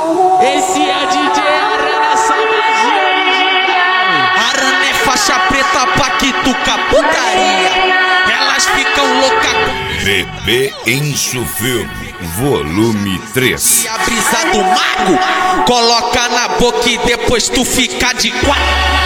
Esse é o DJ Arana, só magia original. Arana é faixa preta pra quituca putaria. Elas ficam loucas com Bebê Encho Filme, volume 3. e a brisa do mago. Coloca na boca e depois tu fica de quatro.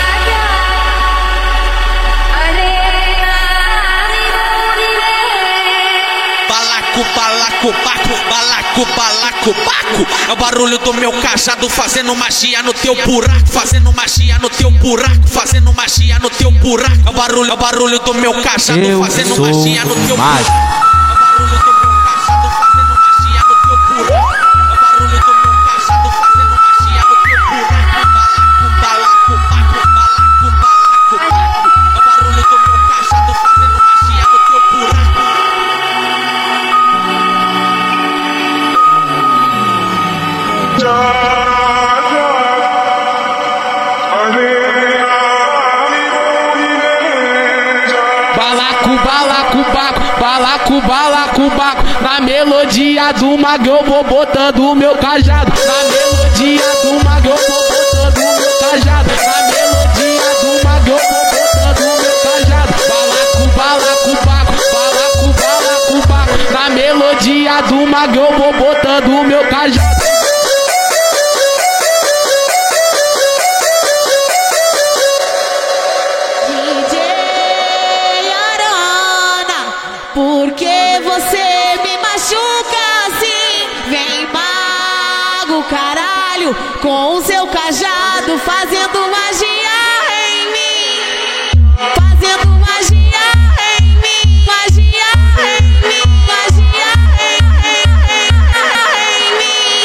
Balaco, balaco, baco. É o barulho do meu cajado fazendo magia no teu buraco. Fazendo magia no teu buraco. Fazendo magia no teu buraco. É o barulho do meu cajado fazendo magia no teu buraco. É o barulho do meu cajado fazendo magia no teu buraco. É o barulho do meu cajado fazendo magia no teu buraco. Balaco, baco. É o barulho do meu cajado fazendo magia no teu buraco. Balaco, baco. Na melodia do mago eu vou botando o meu cajado. Na melodia do mago eu vou botando o meu cajado. Na melodia do mago eu vou botando o meu cajado. Balaco, baco. Na melodia do mago eu vou botando o meu cajado. Por que você me machuca assim? Vem mago, caralho, com o seu cajado fazendo magia em mim. Fazendo magia em mim. Magia em mim. Magia em mim.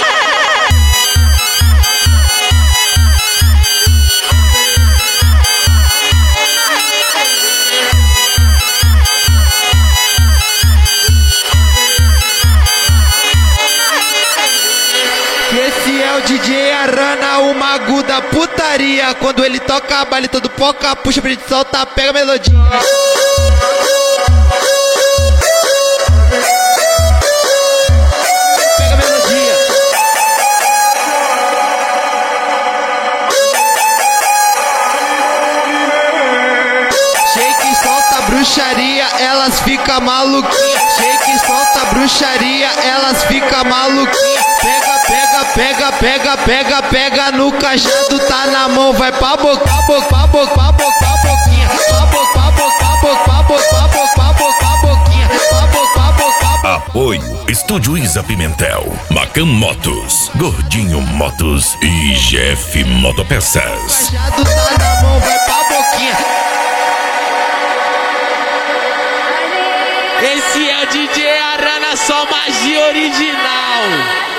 Esse é o DJ Arana, o mago da putaria. Quando ele toca a baile todo poca, puxa pra gente soltar, pega a melodia. Pega a melodia. Shake, solta bruxaria, elas ficam maluquinhas. Shake, solta bruxaria, elas ficam maluquinhas. Pega no cajado, tá na mão, vai pra boca, boquinha. Apoio Estúdio Isa Pimentel, Macan Motos, Gordinho Motos e GF Motopeças. Cajado tá na mão, vai pra boquinha. Esse é o DJ Arana, só magia original.